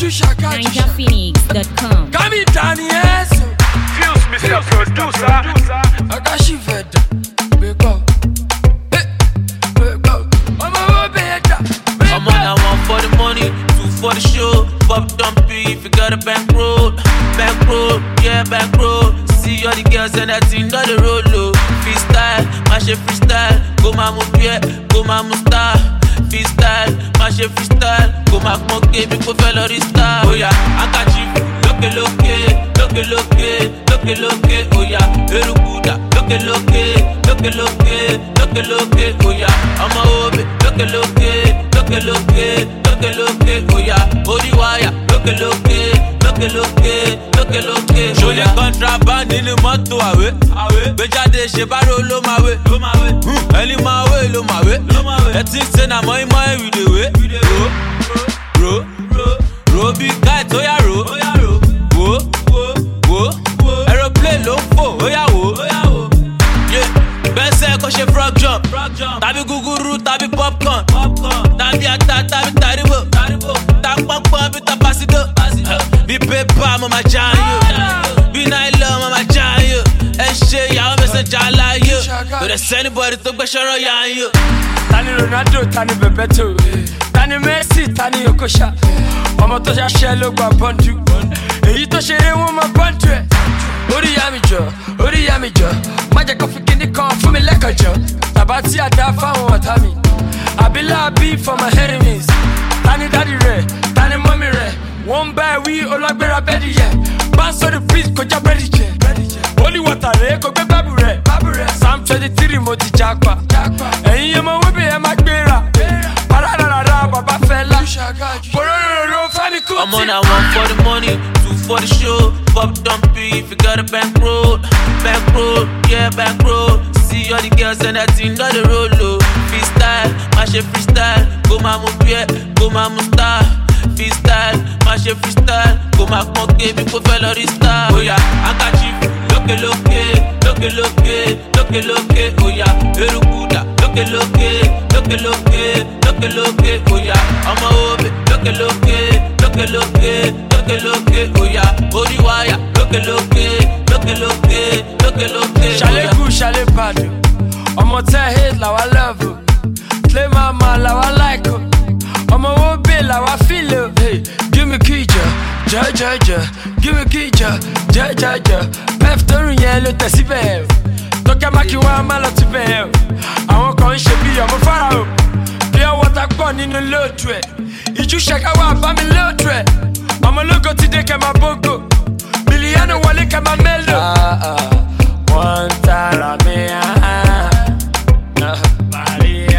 NinjaPhoenix.com. Come in, Daniel. Fuse, Mr. Producer. I got she fed. Wake up. Wake up. I'm a better. I'm on that one for the money, two for the show. Pop dumpy if you got a bankroll. Bankroll, yeah, bankroll. See all the girls and that thing on the road low. Freestyle, mash it freestyle. Go my moupier, go my star. Freestyle, mash it freestyle. Go my moke, people follow this star. Oh yeah, I got you. Look it, look it, look it, look it, look it, look it. Oh yeah, Erukuda. Look it, look it, look it, look it, look it, look it. Oh yeah, I'm a hobe. Look it, look it, look it, look it, look it, look it. Oh yeah, body wire. Look it, look it, look it, look it, look it, look it. Show the contraband in the motor away. Bejade shebaro lo my way. Any my way, lo my way. That thing say na my with the way. Ro, big guy to ya ro. Wo, aeroplane lo fo, oya wo. Yeah, best say ko she frog jump. Tabi guguru, tabi popcorn. Tabi ata, tabi taribo. Tabi pop, bi tapasido. Bi paper, mama giant. Bi nylon, mama giant. And shit, y'all messing jala you. But there's anybody to go show you. Tani Ronaldo, Tani Bebeto, Tani Messi, Tani Okosha. Ọmọ tó ṣaṣẹ́ ló gba bọ́ndù. Èyí tó ṣeré wọn máa bọ́ndù ẹ̀. Orí ya mi jọ. Má jẹ́ kó fi kíní kan fún mi lẹ́kọ̀ọ́jọ́. Tàbá tí a dá fáwọn ọ̀tá mi. Àbílà bí for my enemies. Tani dádì rẹ̀, tani mọ́mí rẹ̀. Wọ́n bá ẹ wí ọlọ́gbéra bẹ́ẹ̀dì yẹ. Bá ń sọ́dọ̀ please kọjá bẹ́ẹ̀dì jẹ. Holy water rẹ̀ kò gbé bábù rẹ̀. Psalm 23 mo ti jápa. Ẹ̀yin ọmọ wípé ẹ má gbéra. Pararara bàbá fẹ́ lá. I'm on that one for the money, two for the show. Pop dumpy if you got a bankroll. Bankroll, yeah, bankroll. See all the girls and that thing on the road low. Freestyle, mash it freestyle. Go my moupier, go my star. Freestyle, mash it freestyle. Go my moke, people follow this star. Oh yeah, I got you. Look it, look it, look it, look it, look it, look it. Oh yeah, Erukuda. Look it, look it, look it, look it, look it, look it. Oh yeah, I'm a hobe. Look it, look it, look it, look it, look it, look it. Oh yeah, body wire. Look it, look it, look it, look it, look it, look it. Shale good, shale bad. Ọmọ tẹ́ hate làwa love o. Play mama làwa like o. Ọmọ wo bè làwa feel o. Hey, give me key ja. Give me key ja. Pef torun yẹn ló tẹ̀ síbẹ̀ o. Tọ́kẹ́ máa kí wọ́n á má lọ síbẹ̀ o. Àwọn kan ń ṣe bí ọmọ fara o. Bí ọwọ́ ta pọ̀ nínú lóòtù ẹ̀. Ìjú ṣẹ̀ká wà bá mi lóòtù ẹ̀. Ọmọ ológo ti dé kẹ́ máa bógo. Bìlíọ̀nù wọlé kẹ́ máa mélòó. Wọ́n ń tara mi. Maria.